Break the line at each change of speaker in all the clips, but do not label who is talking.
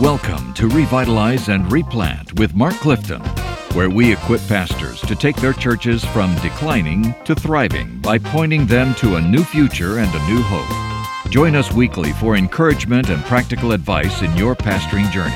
Welcome to Revitalize and Replant with Mark Clifton, where we equip pastors to take their churches from declining to thriving by pointing them to a new future and a new hope. Join us weekly for encouragement and practical advice in your pastoring journey.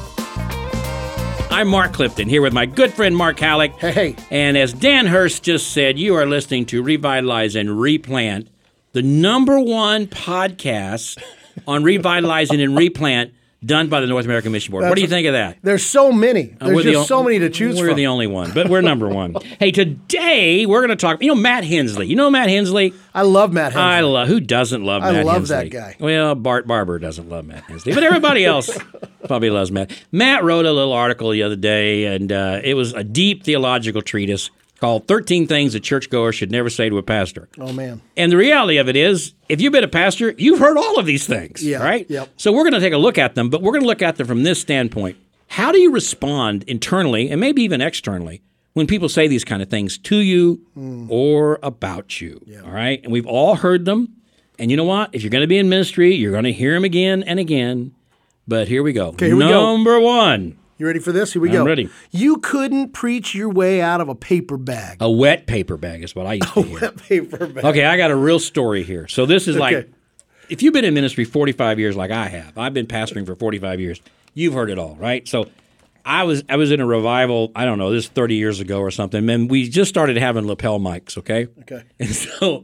I'm Mark Clifton, here with my good friend Mark Halleck.
Hey.
And as Dan Hurst just said, you are listening to Revitalize and Replant, the number one podcast on revitalizing and replant done by the North American Mission Board. What do you think of that?
There's so many. There's just so many to choose from.
We're the only one, but we're number one. Hey, today we're going to talk, Matt Hensley. You know Matt Hensley?
I love Matt Hensley.
Who doesn't love Matt Hensley?
I love that guy.
Well, Bart Barber doesn't love Matt Hensley, but everybody else probably loves Matt. Matt wrote a little article the other day, and it was a deep theological treatise called 13 Things a Churchgoer Should Never Say to a Pastor.
Oh, man.
And the reality of it is, if you've been a pastor, you've heard all of these things, right?
Yep.
So we're going to take a look at them, but we're going to look at them from this standpoint. How do you respond internally, and maybe even externally, when people say these kind of things to you or about you, all right? And we've all heard them. And you know what? If you're going to be in ministry, you're going to hear them again and again. But here we go.
Okay, here we go.
Number one.
You ready for this? Here we go.
I'm ready.
You couldn't preach your way out of a paper bag.
A wet paper bag is what I used to hear.
A wet paper bag.
Okay, I got a real story here. So this is like, if you've been in ministry 45 years like I have, I've been pastoring for 45 years, you've heard it all, right? So I was in a revival, I don't know, this is 30 years ago or something, and we just started having lapel mics, okay?
Okay.
And so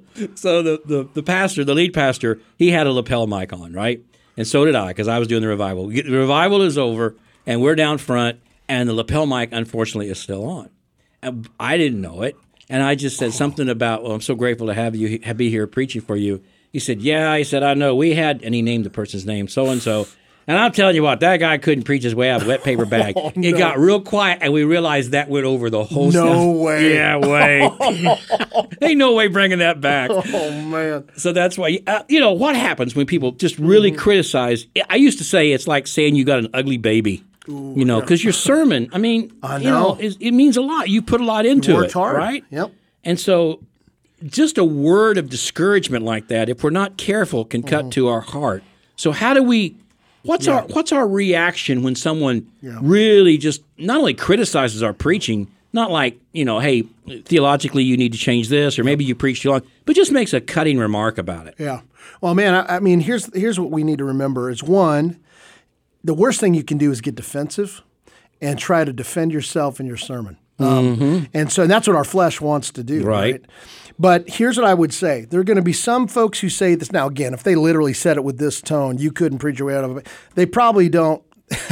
the pastor, the lead pastor, he had a lapel mic on, right? And so did I, because I was doing the revival. The revival is over, and we're down front, and the lapel mic, unfortunately, is still on. And I didn't know it, and I just said something about, well, I'm so grateful to have you be here preaching for you. He said, yeah. He said, I know. We had, and he named the person's name, so-and-so. And I'm telling you what, that guy couldn't preach his way out of a wet paper bag.
Oh,
It got real quiet, and we realized that went over the whole stuff.
No way.
Yeah, way. Ain't no way bringing that back.
Oh, man.
So that's why, what happens when people just really criticize? I used to say it's like saying you got an ugly baby. Because your sermon,
I know.
It means a lot. You put a lot into it,
worked hard.
right?
Yep.
And so just a word of discouragement like that, if we're not careful, can cut to our heart. So how do we, what's our reaction when someone really just not only criticizes our preaching, not like, hey, theologically you need to change this, or maybe you preach too long, but just makes a cutting remark about it.
Yeah. Well, man, I mean, here's what we need to remember is, one, the worst thing you can do is get defensive and try to defend yourself in your sermon. And that's what our flesh wants to do. Right. But here's what I would say. There are going to be some folks who say this. Now, again, if they literally said it with this tone, you couldn't preach your way out of it. They probably don't.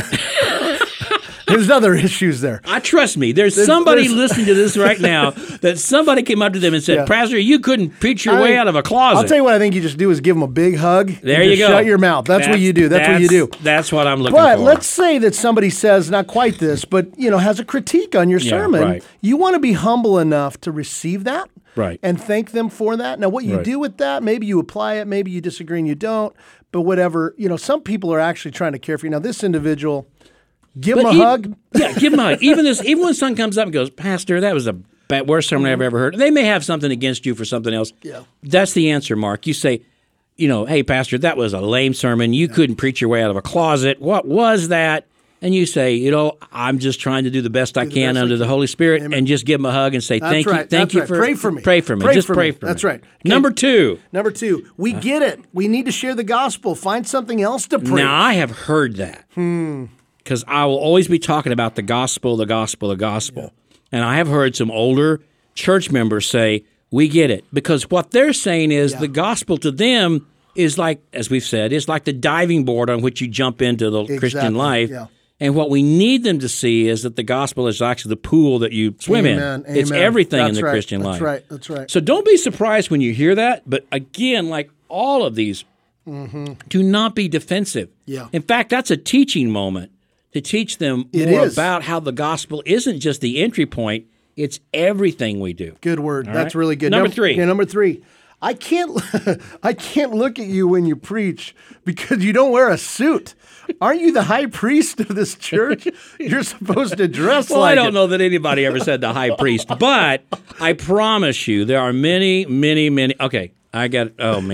There's other issues there.
Trust me, there's somebody listening to this right now that somebody came up to them and said, Pastor, you couldn't preach your way out of a closet.
I'll tell you what I think you just do is give them a big hug.
There you go.
Shut your mouth. That's what you do. That's what you do.
That's what I'm looking for.
But let's say that somebody says, not quite this, but has a critique on your sermon.
Right.
You want to be humble enough to receive that.
Right.
And thank them for that. Now, what you do with that, maybe you apply it, maybe you disagree and you don't, but whatever. Some people are actually trying to care for you. Now, this individual, give him a hug.
Yeah, give him a hug. Even when someone comes up and goes, Pastor, that was the worst sermon I've ever heard. They may have something against you for something else.
Yeah.
That's the answer, Mark. You say, hey, Pastor, that was a lame sermon. You couldn't preach your way out of a closet. What was that? And you say, I'm just trying to do the best I can under the Holy Spirit. Amen. And just give them a hug and say, thank you for
pray for me.
Pray for me. Just pray for me.
That's right. Okay.
Number two,
we get it. We need to share the gospel. Find something else to preach.
Now, I have heard that. Because I will always be talking about the gospel, the gospel, the gospel. Yeah. And I have heard some older church members say, we get it. Because what they're saying is the gospel to them is like, as we've said, is like the diving board on which you jump into the Christian life. Yeah. And what we need them to see is that the gospel is actually the pool that you swim in. It's everything in the Christian life.
That's right.
So don't be surprised when you hear that. But again, like all of these, do not be defensive.
Yeah.
In fact, that's a teaching moment to teach them more about how the gospel isn't just the entry point, it's everything we do.
Good word.
All
That's
right?
really good.
Number three.
Yeah, number three. I can't look at you when you preach because you don't wear a suit. Aren't you the high priest of this church? You're supposed to dress
well,
like
I don't know that anybody ever said the high priest, but I promise you there are many, many, many. Okay, I got it. Oh, man.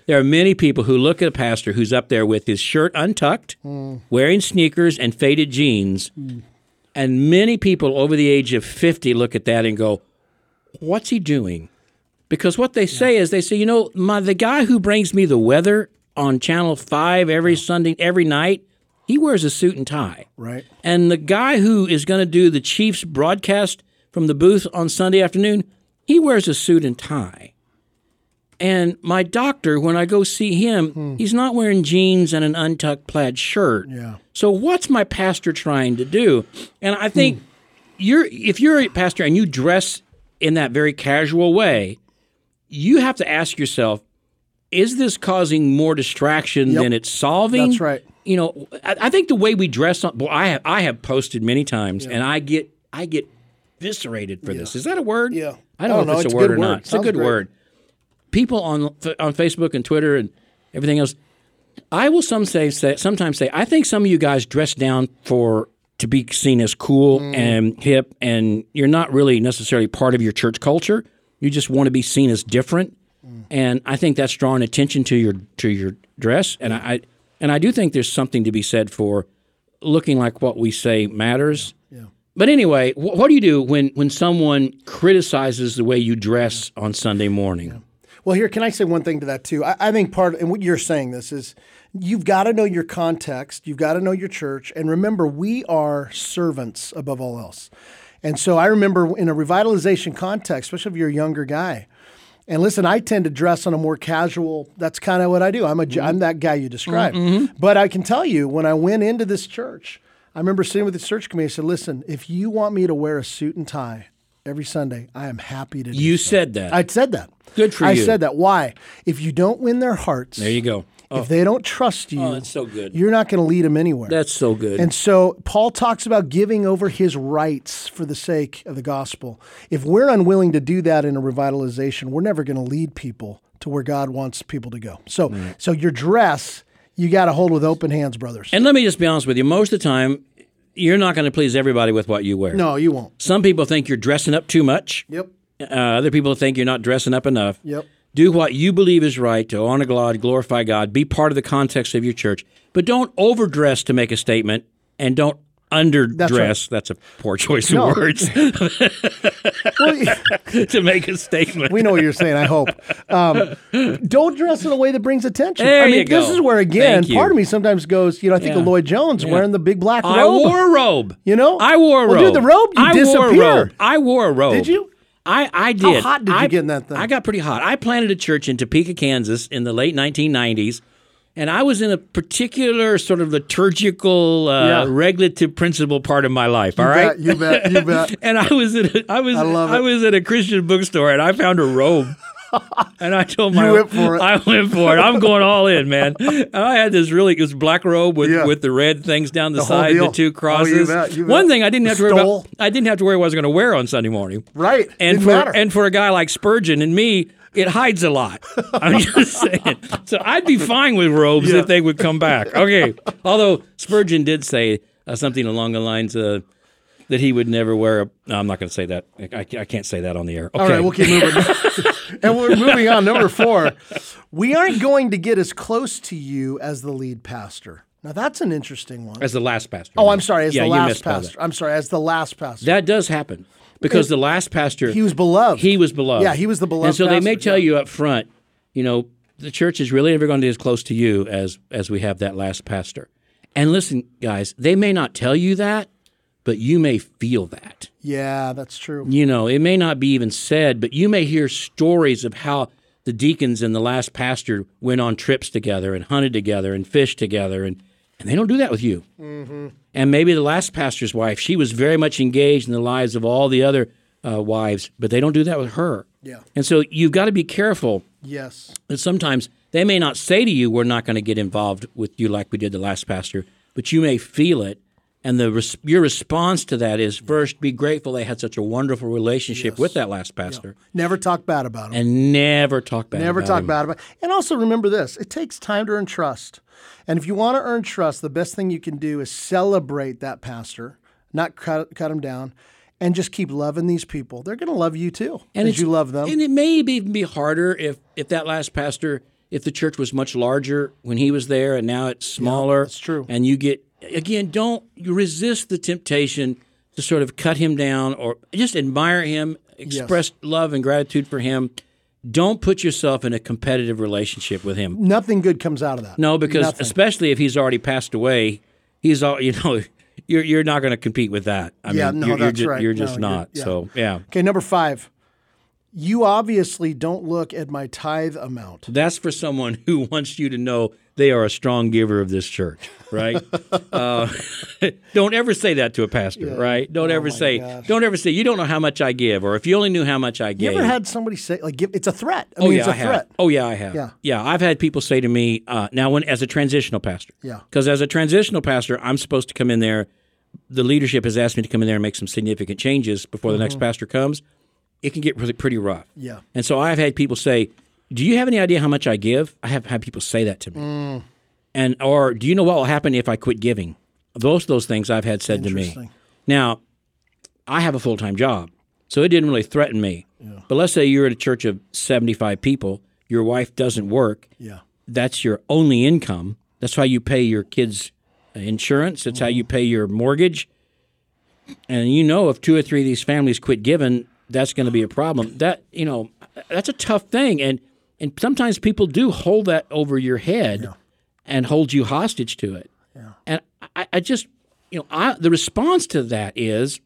There are many people who look at a pastor who's up there with his shirt untucked, wearing sneakers and faded jeans, and many people over the age of 50 look at that and go, what's he doing? Because what they say is, the guy who brings me the weather on Channel 5 every Sunday, every night, he wears a suit and tie.
Right.
And the guy who is going to do the Chiefs broadcast from the booth on Sunday afternoon, he wears a suit and tie. And my doctor, when I go see him, he's not wearing jeans and an untucked plaid shirt.
Yeah.
So what's my pastor trying to do? And I think if you're a pastor and you dress in that very casual way, you have to ask yourself, is this causing more distraction than it's solving?
That's right.
I think the way we dress on. Boy, I have posted many times, and I get eviscerated for this. Is that a word?
Yeah.
I don't know if it's a word or not. It's a good
great.
word. People on Facebook and Twitter and everything else. I will sometimes say, I think some of you guys dress down to be seen as cool and hip, and you're not really necessarily part of your church culture. You just want to be seen as different, and I think that's drawing attention to your dress. And I do think there's something to be said for looking like what we say matters. Yeah. But anyway, what do you do when someone criticizes the way you dress on Sunday morning? Yeah.
Well, here, can I say one thing to that too? I think and what you're saying this is, you've got to know your context, you've got to know your church, and remember, we are servants above all else. And so I remember in a revitalization context, especially if you're a younger guy, and listen, I tend to dress on a more casual, that's kind of what I do. I'm that guy you described. But I can tell you, when I went into this church, I remember sitting with the church committee, I said, listen, if you want me to wear a suit and tie every Sunday, I am happy to do
You
so.
said that.
I said that.
Good for you.
I said that. Why? If you don't win their hearts.
There you go.
If they don't trust you,
that's so good.
You're not going to lead them anywhere.
That's so good.
And so Paul talks about giving over his rights for the sake of the gospel. If we're unwilling to do that in a revitalization, we're never going to lead people to where God wants people to go. So, so your dress, you got to hold with open hands, brothers.
And let me just be honest with you. Most of the time, you're not going to please everybody with what you wear.
No, you won't.
Some people think you're dressing up too much.
Yep.
Other people think you're not dressing up enough.
Yep.
Do what you believe is right to honor God, glorify God, be part of the context of your church, but don't overdress to make a statement, and don't underdress. That's a poor choice of words. To make a statement.
We know what you're saying, I hope. Don't dress in a way that brings attention.
There you go.
This is where, again,
Thank you.
part of me sometimes goes, I think of Lloyd Jones wearing the big black robe.
I wore a robe.
I
wore a robe.
Dude, the robe, you disappeared.
I wore a robe.
Did you?
I did.
How hot did you get in that thing?
I got pretty hot. I planted a church in Topeka, Kansas in the late 1990s, and I was in a particular sort of liturgical, regulative principle part of my life, all right?
You bet.
And I was at a Christian bookstore, and I found a robe. And I told my
went for it.
I went for it. I'm going all in, man. And I had this black robe with the red things down the side, the two crosses.
You bet.
One thing I didn't have to worry about. I didn't have to worry what I was going to wear on Sunday morning.
Right.
And
Didn't
for a guy like Spurgeon and me, it hides a lot. I'm just saying. So I'd be fine with robes if they would come back. Okay. Although Spurgeon did say something along the lines of that he would never wear no, I'm not going to say that. I can't say that on the air. Okay.
All right, we'll keep moving. And we're moving on. Number 4, we aren't going to get as close to you as the lead pastor. Now, that's an interesting one.
As the last pastor.
Oh, I'm sorry, as the last
pastor.
pastor. I'm sorry, as the last pastor.
That does happen because the last pastor...
He was beloved.
He was beloved.
Yeah, he was the beloved
And so
pastor.
they may tell you up front, the church is really never going to be as close to you as we have that last pastor. And listen, guys, they may not tell you that, but you may feel that.
Yeah, that's true.
It may not be even said, but you may hear stories of how the deacons and the last pastor went on trips together and hunted together and fished together, and they don't do that with you. Mm-hmm. And maybe the last pastor's wife, she was very much engaged in the lives of all the other wives, but they don't do that with her.
Yeah.
And so you've got to be careful.
Yes.
And sometimes they may not say to you, we're not going to get involved with you like we did the last pastor, but you may feel it. And your response to that is, first, be grateful they had such a wonderful relationship with that last pastor.
Yeah. Never talk bad about him.
And never talk bad about him.
Never talk bad about him. And also remember this, it takes time to earn trust. And if you want to earn trust, the best thing you can do is celebrate that pastor, not cut him down, and just keep loving these people. They're going to love you too, as you love them.
And it may even be harder if that last pastor if the church was much larger when he was there and now it's smaller.
that's true.
And you get, again, you resist the temptation to sort of cut him down or just admire him, express love and gratitude for him. Don't put yourself in a competitive relationship with him.
Nothing good comes out of that.
No, because
Nothing.
especially if he's already passed away, you're not going to compete with that.
That's right.
You're just not. So, yeah.
Okay, number 5. You obviously don't look at my tithe amount.
That's for someone who wants you to know they are a strong giver of this church, right? Don't ever say that to a pastor, right? Don't ever say, you don't know how much I give, or if you only knew how much I gave.
You ever had somebody say, like, it's a threat? It's a threat.
Oh, yeah, I have. Yeah, I've had people say to me, as a transitional pastor.
Yeah.
Because as a transitional pastor, I'm supposed to come in there. The leadership has asked me to come in there and make some significant changes before the next pastor comes. It can get really pretty rough.
Yeah.
And so I've had people say, do you have any idea how much I give? I have had people say that to me. Or do you know what will happen if I quit giving? Both of those things I've had said to me. Now, I have a full-time job, so it didn't really threaten me. Yeah. But let's say you're at a church of 75 people, your wife doesn't work.
Yeah.
That's your only income. That's how you pay your kids' insurance. That's how you pay your mortgage. And if 2 or 3 of these families quit giving, that's going to be a problem. That's a tough thing. And sometimes people do hold that over your head and hold you hostage to it. Yeah. And I just, the response to that is,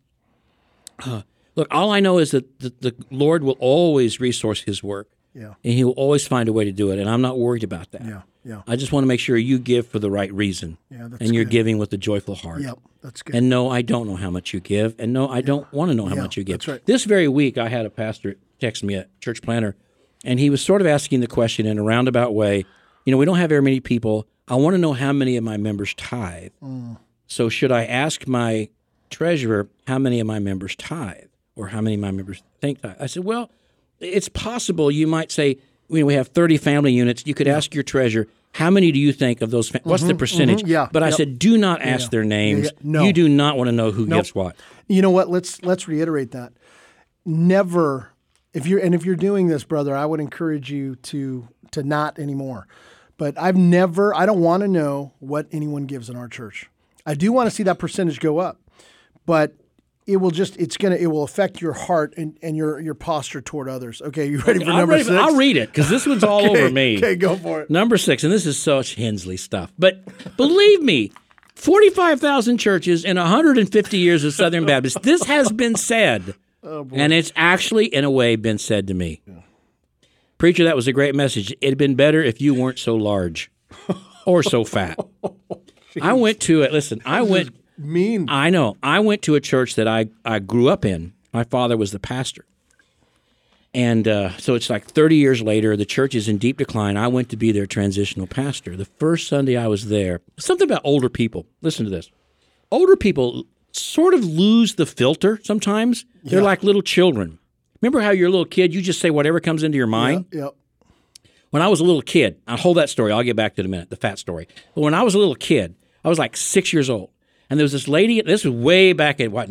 look, all I know is that the Lord will always resource his work. Yeah. And he will always find a way to do it. And I'm not worried about that.
Yeah. Yeah.
I just want to make sure you give for the right reason.
Yeah, that's
and you're
good.
giving with a joyful heart.
Yep, that's good.
And no, I don't know how much you give. And no, I don't want to know how much you give.
That's right.
This very week, I had a pastor text me, a church planner, and he was sort of asking the question in a roundabout way, we don't have very many people. I want to know how many of my members tithe. So should I ask my treasurer how many of my members tithe or how many of my members think tithe? I said, well, it's possible you might say, we have 30 family units. You could ask your treasurer, how many do you think of those? What's the percentage?
Yeah.
But I said, do not ask their names.
No.
You do not want to know who gives what.
You know what? Let's reiterate that. Never, if you're doing this, brother, I would encourage you to not anymore. But I don't want to know what anyone gives in our church. I do want to see that percentage go up, but it will affect your heart and your posture toward others. Okay, you ready for number 6?
I'll read it because this one's all over me.
Okay, go for it.
Number 6, and this is such Hensley stuff. But believe me, 45,000 churches in 150 years of Southern Baptist, this has been said. Oh, boy. And it's actually, in a way, been said to me. Yeah. Preacher, that was a great message. It'd been better if you weren't so large or so fat. I went to it. Listen,
mean.
I know. I went to a church that I grew up in. My father was the pastor. And so it's like 30 years later, the church is in deep decline. I went to be their transitional pastor. The first Sunday I was there, something about older people. Listen to this. Older people sort of lose the filter sometimes. They're like little children. Remember how you're a little kid, you just say whatever comes into your mind?
Yep.
When I was a little kid, I'll hold that story. I'll get back to it in a minute, the fat story. But when I was a little kid, I was like 6 years old. And there was this lady, this was way back at,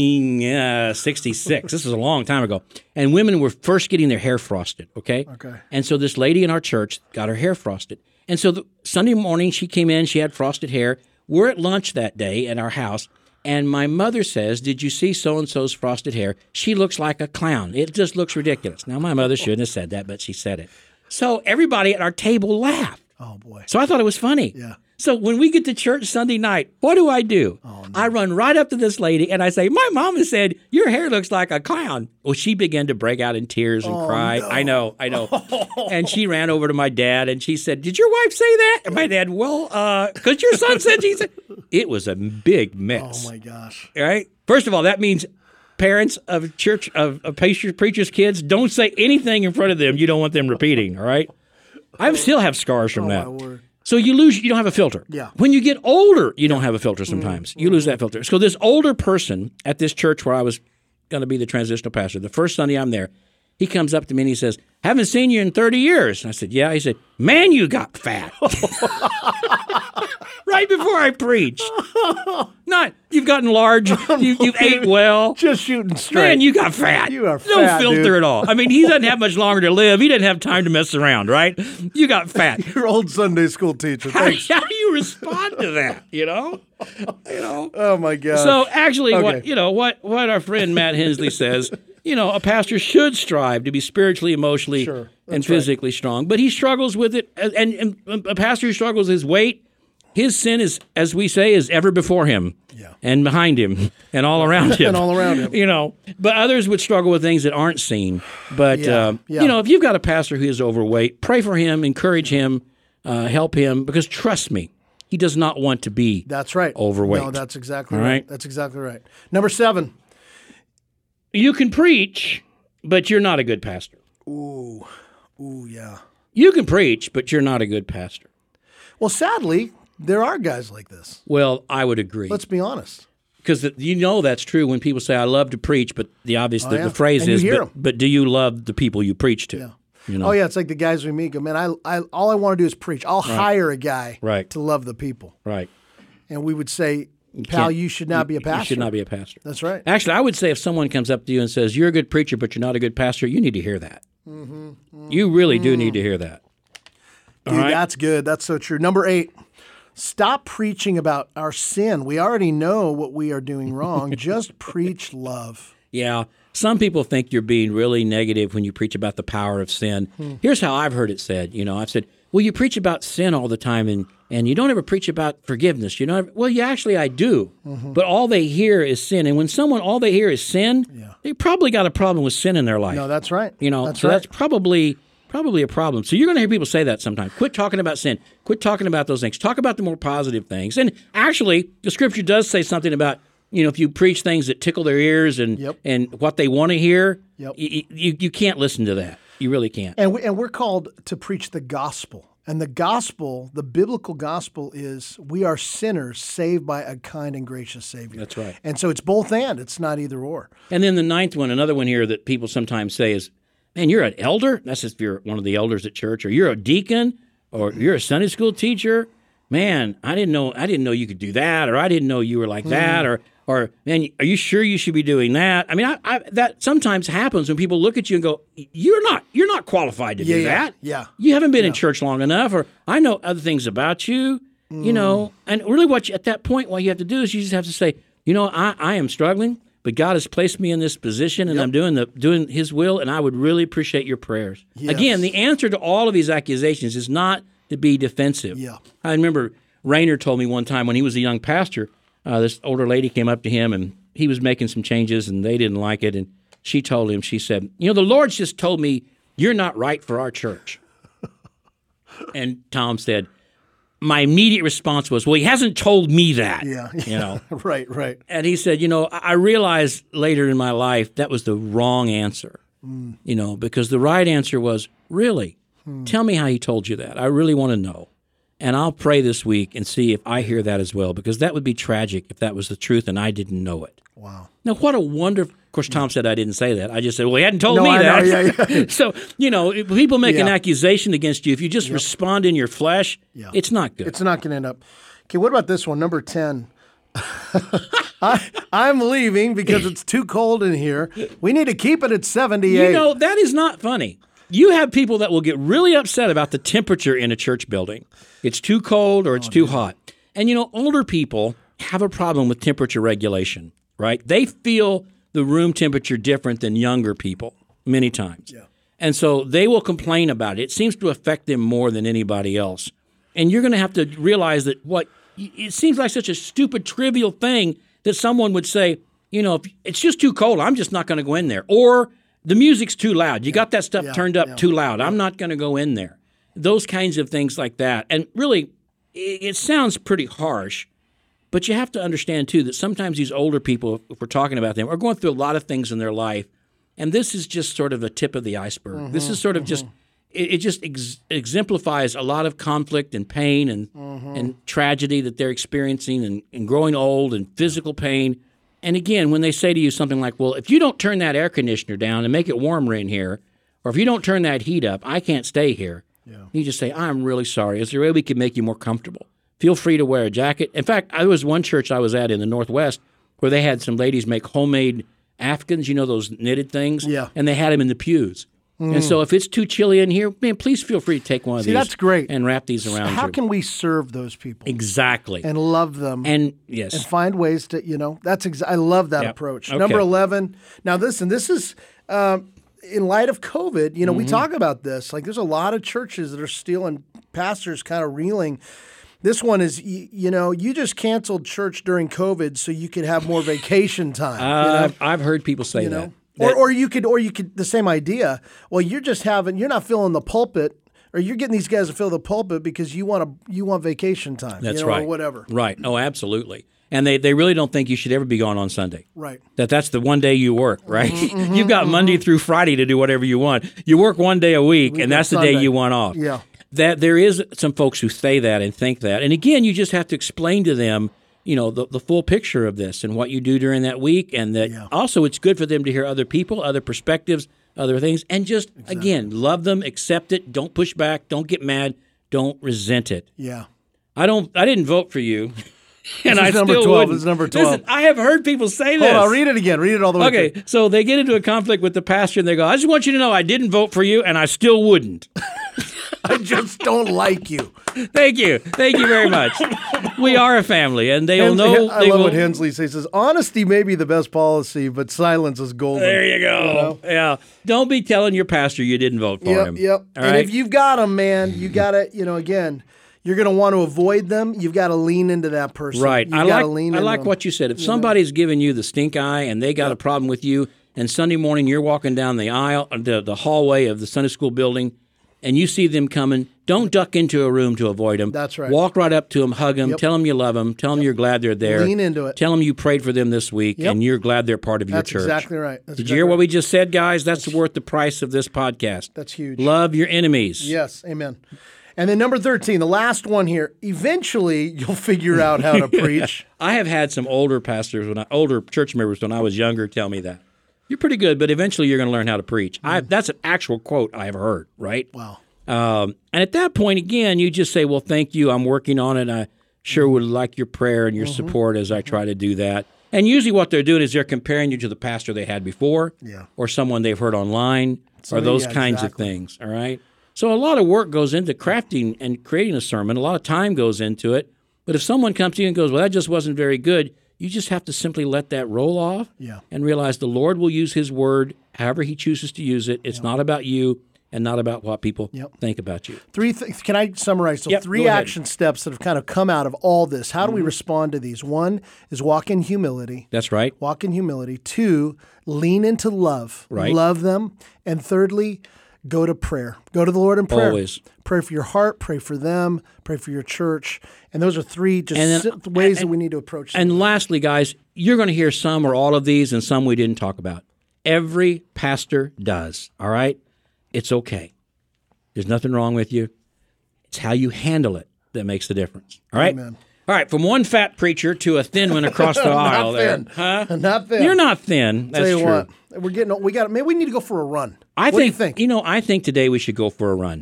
1966. This was a long time ago. And women were first getting their hair frosted, okay?
Okay.
And so this lady in our church got her hair frosted. And so Sunday morning, she came in, she had frosted hair. We're at lunch that day at our house, and my mother says, did you see so-and-so's frosted hair? She looks like a clown. It just looks ridiculous. Now, my mother shouldn't have said that, but she said it. So everybody at our table laughed.
Oh, boy.
So I thought it was funny.
Yeah.
So when we get to church Sunday night, what do? Oh, no. I run right up to this lady and I say, my mama said, your hair looks like a clown. Well, she began to break out in tears and cry.
No.
I know. And she ran over to my dad and she said, did your wife say that? And my dad, well, because your son said, she said. It was a big mess.
Oh, my gosh.
All right? First of all, that means parents of church, of preachers' kids, don't say anything in front of them you don't want them repeating, all right? I still have scars from that.
My word.
So you don't have a filter.
Yeah.
When you get older, you don't have a filter sometimes. You lose that filter. So this older person at this church where I was going to be the transitional pastor, the first Sunday I'm there, he comes up to me and he says, haven't seen you in 30 years. And I said, yeah. He said, man, you got fat. Right before I preached. Not you've gotten large. You've ate well.
Just shooting straight.
Man, you got fat.
You are
No
fat,
filter
dude.
at all. I mean, he doesn't have much longer to live. He doesn't have time to mess around, right? You got fat.
Your old Sunday school teacher. Thanks.
How do you respond to that? You know.
Oh my God.
So actually,
Okay.
what our friend Matt Hensley says, a pastor should strive to be spiritually, emotionally,
Sure.
and physically strong. But he struggles with it, and a pastor who struggles with his weight, his sin is, as we say, is ever before him, and behind him, and all around him,
And all around him.
But others would struggle with things that aren't seen. But if you've got a pastor who is overweight, pray for him, encourage him, help him, because trust me, he does not want to be.
That's right.
Overweight.
No, that's exactly
All
right.
right?
That's exactly right. Number 7.
You can preach, but you're not a good pastor.
Ooh, yeah.
You can preach, but you're not a good pastor.
Well, sadly, there are guys like this.
Well, I would agree.
Let's be honest.
Because that's true when people say, I love to preach, but the phrase
And you
is,
hear 'em.
but do you love the people you preach to?
Yeah.
You know?
Oh, yeah, it's like the guys we meet go, man, all I want to do is preach. I'll hire a guy
Right.
to love the people.
Right.
And we would say, pal, you should not be a pastor.
You should not be a pastor.
That's right.
Actually, I would say if someone comes up to you and says, you're a good preacher, but you're not a good pastor, you need to hear that. You really do need to hear that.
Dude,
All right?
that's good. That's so true. Number 8, stop preaching about our sin. We already know what we are doing wrong. Just preach love.
Yeah. Some people think you're being really negative when you preach about the power of sin. Here's how I've heard it said. I've said, well, you preach about sin all the time and you don't ever preach about forgiveness. Well, I do. But all they hear is sin. And when all they hear is sin, they probably got a problem with sin in their life.
No, that's right. That's
so
right.
that's probably a problem. So you're going to hear people say that sometimes. Quit talking about sin. Quit talking about those things. Talk about the more positive things. And actually, the scripture does say something about, if you preach things that tickle their ears and what they want to hear, you can't listen to that. You really can't.
And we're called to preach the gospel. And the gospel, the biblical gospel, is we are sinners saved by a kind and gracious Savior.
That's right.
And so it's both and. It's not either or.
And then the 9th one, another one here that people sometimes say is, man, you're an elder? That's if you're one of the elders at church. Or you're a deacon? Or you're a Sunday school teacher? Man, I didn't know you could do that. Or I didn't know you were like that. Or man, are you sure you should be doing that? I mean, that sometimes happens when people look at you and go, you're not qualified to do that.
Yeah.
You haven't been in church long enough, or I know other things about you, and really at that point, what you have to do is you just have to say, I am struggling, but God has placed me in this position and I'm doing His will, and I would really appreciate your prayers.
Yes.
Again, the answer to all of these accusations is not to be defensive.
Yeah.
I remember Rainer told me one time when he was a young pastor, this older lady came up to him and he was making some changes and they didn't like it. And she told him, she said, the Lord's just told me you're not right for our church. And Tom said, my immediate response was, well, he hasn't told me that.
Yeah. Right.
And he said, I realized later in my life that was the wrong answer, because the right answer was, really? Tell me how he told you that. I really want to know. And I'll pray this week and see if I hear that as well, because that would be tragic if that was the truth and I didn't know it.
Wow.
Now, what a wonderful... Of course, Tom said I didn't say that. I just said, well, he hadn't told
No,
me
I
that.
know, yeah.
So, if people make an accusation against you, if you just respond in your flesh, it's not good.
It's not going to end up. Okay, what about this one? Number 10. I'm leaving because it's too cold in here. We need to keep it at 78.
That is not funny. You have people that will get really upset about the temperature in a church building. It's too cold or it's too hot. And, older people have a problem with temperature regulation, right? They feel the room temperature different than younger people many times.
Yeah.
And so they will complain about it. It seems to affect them more than anybody else. And you're going to have to realize that it seems like such a stupid, trivial thing that someone would say, if it's just too cold, I'm just not going to go in there. Or the music's too loud. You got that stuff turned up too loud. I'm not going to go in there. Those kinds of things like that. And really, it sounds pretty harsh, but you have to understand, too, that sometimes these older people, if we're talking about them, are going through a lot of things in their life. And this is just sort of a tip of the iceberg. This is sort of just, it just exemplifies a lot of conflict and pain and tragedy that they're experiencing and growing old and physical pain. And again, when they say to you something like, well, if you don't turn that air conditioner down and make it warmer in here, or if you don't turn that heat up, I can't stay here. Yeah. You just say, I'm really sorry. Is there a way we can make you more comfortable? feel free to wear a jacket. In fact, there was one church I was at in the Northwest where they had some ladies make homemade Afghans, those knitted things?
Yeah.
And they had them in the pews. And so if it's too chilly in here, man, please feel free to take one of these.
That's great.
And wrap these around you.
How can we serve those people?
Exactly.
And love them.
And yes.
And find ways to, I love that approach.
Okay.
Number 11. Now, listen, this is in light of COVID, we talk about this. Like, there's a lot of churches that are stealing, pastors kind of reeling. This one is, you just canceled church during COVID so you could have more vacation time.
I've heard people say that.
Or you could the same idea. Well, you're not filling the pulpit, or you're getting these guys to fill the pulpit because you want vacation time.
That's right.
Or whatever.
Right. Oh, absolutely. And they really don't think you should ever be gone on Sunday.
Right.
That's the one day you work, right? You've got Monday through Friday to do whatever you want. You work one day a week and that's the day you want off.
Yeah.
That there is some folks who say that and think that. And again, you just have to explain to them, the full picture of this and what you do during that week, and that also it's good for them to hear other people, other perspectives, other things, and just, again, love them, accept it, don't push back, don't get mad, don't resent it.
Yeah.
I didn't vote for you. And I
number
still
12.
wouldn't.
This is number 12.
Listen, I have heard people say this.
Hold on, read it again. Read it all the way
Okay,
through.
so they get into a conflict with the pastor, and they go, I just want you to know I didn't vote for you, and I still wouldn't.
I just don't like you.
Thank you. Thank you very much. We are a family, and they'll know.
I love what Hensley says. He says, honesty may be the best policy, but silence is golden.
There you go. Yeah. Don't be telling your pastor you didn't vote for him.
Yep.
All
and
right?
if you've got them, man, you got to, again, you're going to want to avoid them. You've got to lean into that person.
Right.
I
like what you said. If somebody's giving you the stink eye and they got a problem with you, and Sunday morning you're walking down the aisle, the hallway of the Sunday school building, and you see them coming, don't duck into a room to avoid them.
That's right.
Walk right up to them, hug them, tell them you love them, tell them you're glad they're there.
Lean into it.
Tell them you prayed for them this week, and you're glad they're part of your church.
That's exactly right.
Did you hear what we just said, guys? That's worth the price of this podcast.
That's huge.
Love your enemies.
Yes, amen. And then number 13, the last one here. Eventually, you'll figure out how to preach.
I have had some older pastors, older church members when I was younger tell me that. You're pretty good, but eventually you're going to learn how to preach. That's an actual quote I have heard, right?
Wow.
And at that point, again, you just say, well, thank you. I'm working on it. I sure would like your prayer and your support as I try to do that. And usually what they're doing is they're comparing you to the pastor they had before or someone they've heard online or those kinds of things, all right? So a lot of work goes into crafting and creating a sermon. A lot of time goes into it. But if someone comes to you and goes, well, that just wasn't very good, you just have to simply let that roll off and realize the Lord will use his word however he chooses to use it. It's not about you and not about what people think about you.
Can I summarize? So three action steps that have kind of come out of all this. How do we respond to these? One is walk in humility.
That's right.
Walk in humility. Two, lean into love.
Right.
Love them. And thirdly, go to prayer. Go to the Lord in prayer.
Always.
Pray for your heart. Pray for them. Pray for your church. And those are three ways that we need to approach them.
And lastly, guys, you're going to hear some or all of these and some we didn't talk about. Every pastor does, all right? It's okay. There's nothing wrong with you. It's how you handle it that makes the difference, all right?
Amen.
All right, from one fat preacher to a thin one across the aisle there.
Huh? Not thin.
You're not thin. That's
Tell you
true.
What, maybe we need to go for a run.
What
do you think?
I think today we should go for a run.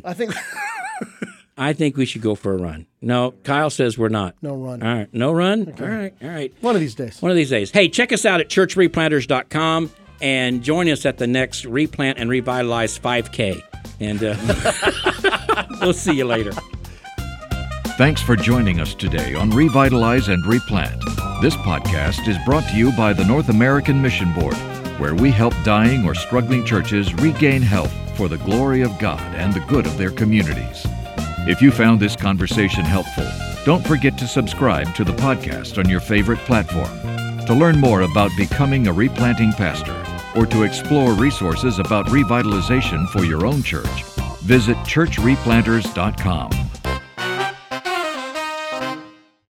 I think we should go for a run. No, Kyle says we're not.
No run.
All right, no run? Okay. All right.
One of these days.
Hey, check us out at churchreplanters.com and join us at the next Replant and Revitalize 5K. And we'll see you later.
Thanks for joining us today on Revitalize and Replant. This podcast is brought to you by the North American Mission Board, where we help dying or struggling churches regain health for the glory of God and the good of their communities. If you found this conversation helpful, don't forget to subscribe to the podcast on your favorite platform. To learn more about becoming a replanting pastor or to explore resources about revitalization for your own church, visit churchreplanters.com.